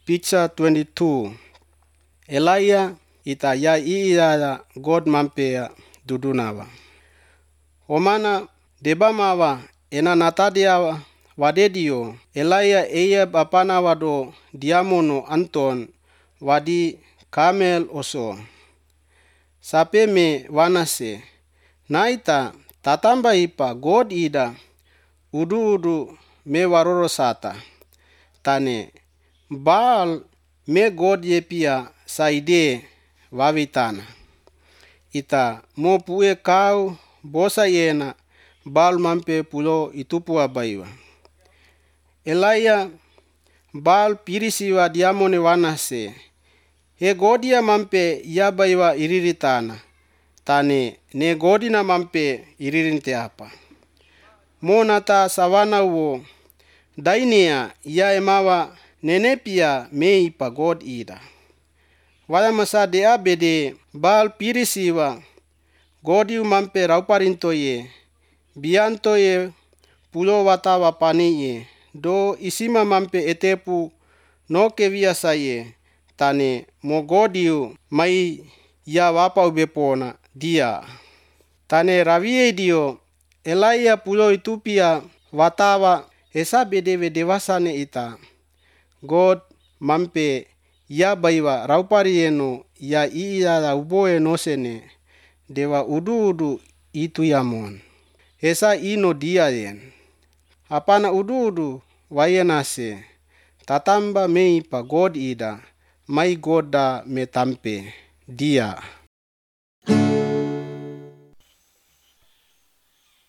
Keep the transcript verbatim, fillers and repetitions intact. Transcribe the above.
picture twenty-two. Elijah ita ya iya God mampea dudunawa. Omana debamawa ena natadiawa wadedio Elijah eya bapana wado diamono Anton wadi Kamel oso. Sape me wanase naita tatamba ipa God ida udu udu me waroro sata. Tane Baal me God yepia saide wawitana. Ita mo pue kau bosa yena Baal mampe pulo itupu abaiwa. Elijah Baal pirisiwa diamone wanase. He godia mampe yabaiwa iriritana. Tane ne godina mampe iririnte apa. Mo nata sawana wo dainea ya emawa nenepia meipa God ida. Wala masa dea bede Baal pirisiwa godiu mampe rauparinto ye. Bianto ye pulo watawa pani ye. Do isima mampe etepu no keviasa ye. Tane mo godiu mai ya wapa ubepona dia. Tane rawie dio Elijah pulo itupia watawa esa bedewe dewasane ita. God mampe ya baiwa rauparieno ya iya la uboe nosene dewa udu udu itu yamon. Esa ino dia yen. Apana udu udu wayenase tatamba meipa God ida mai goda metampe dia.